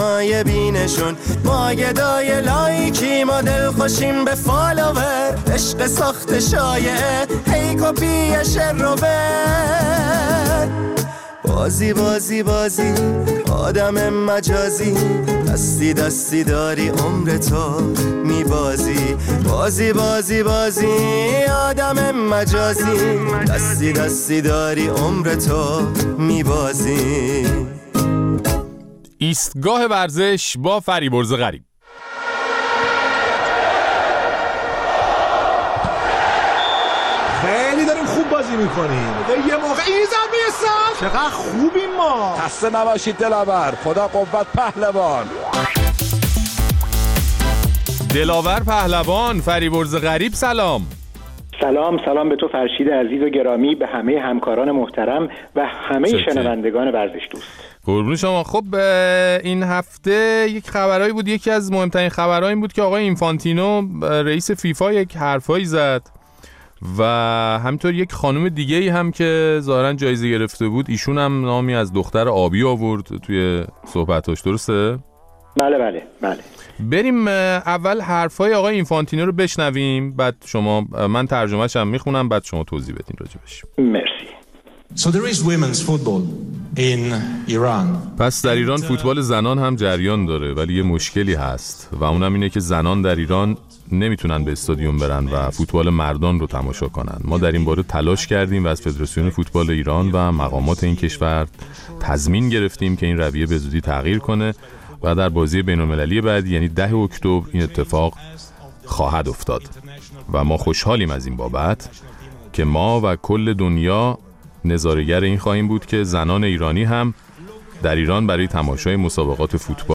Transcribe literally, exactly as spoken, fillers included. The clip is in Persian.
های بینشون، ما گدای لایکی ما دل خوشیم به فالوور، عشق ساخت شایعه هی کپی شروور، بازی بازی بازی آدم مجازی، دستی دستی داری عمر تو میبازی، بازی بازی بازی آدم مجازی، دستی دستی داری عمر تو میبازی. ایستگاه ورزش با فریبرز غریب. خیلی داریم خوب بازی میکنیم. یه موقع این زمین سر چقدر خوبیم ما. خسته نباشید دلاور، خدا قوت پهلوان. دلاور پهلوان، فریبرز غریب، سلام. سلام سلام به تو فرشید عزیز و گرامی، به همه همکاران محترم و همه چه شنوندگان ورزش دوست. قربون شما. خب این هفته یک خبرایی بود، یکی از مهمترین خبرها این بود که آقای اینفانتینو رئیس فیفا یک حرفایی زد و همینطور یک خانم دیگه‌ای هم که ظاهراً جایزه گرفته بود، ایشون هم نامی از دختر آبی آورد توی صحبتاش، درسته؟ بله بله بله. بریم اول حرفای آقای اینفانتینو رو بشنویم، بعد شما، من ترجمه‌ش هم میخونم، بعد شما توضیح بدین راجبش. مرسی. So there is women's football in Iran. پس در ایران فوتبال زنان هم جریان داره، ولی یه مشکلی هست و اونم اینه که زنان در ایران نمیتونن به استادیوم برن و فوتبال مردان رو تماشا کنن. ما در این باره تلاش کردیم و از فدراسیون فوتبال ایران و مقامات این کشور تضمین گرفتیم که این رویه به زودی تغییر کنه و در بازی بین‌المللی بعد، یعنی ده اکتبر، این اتفاق خواهد افتاد و ما خوشحالیم از این بابت که ما و کل دنیا نظاره‌گر این خواهیم بود که زنان ایرانی هم در ایران برای تماشای مسابقات فوتبال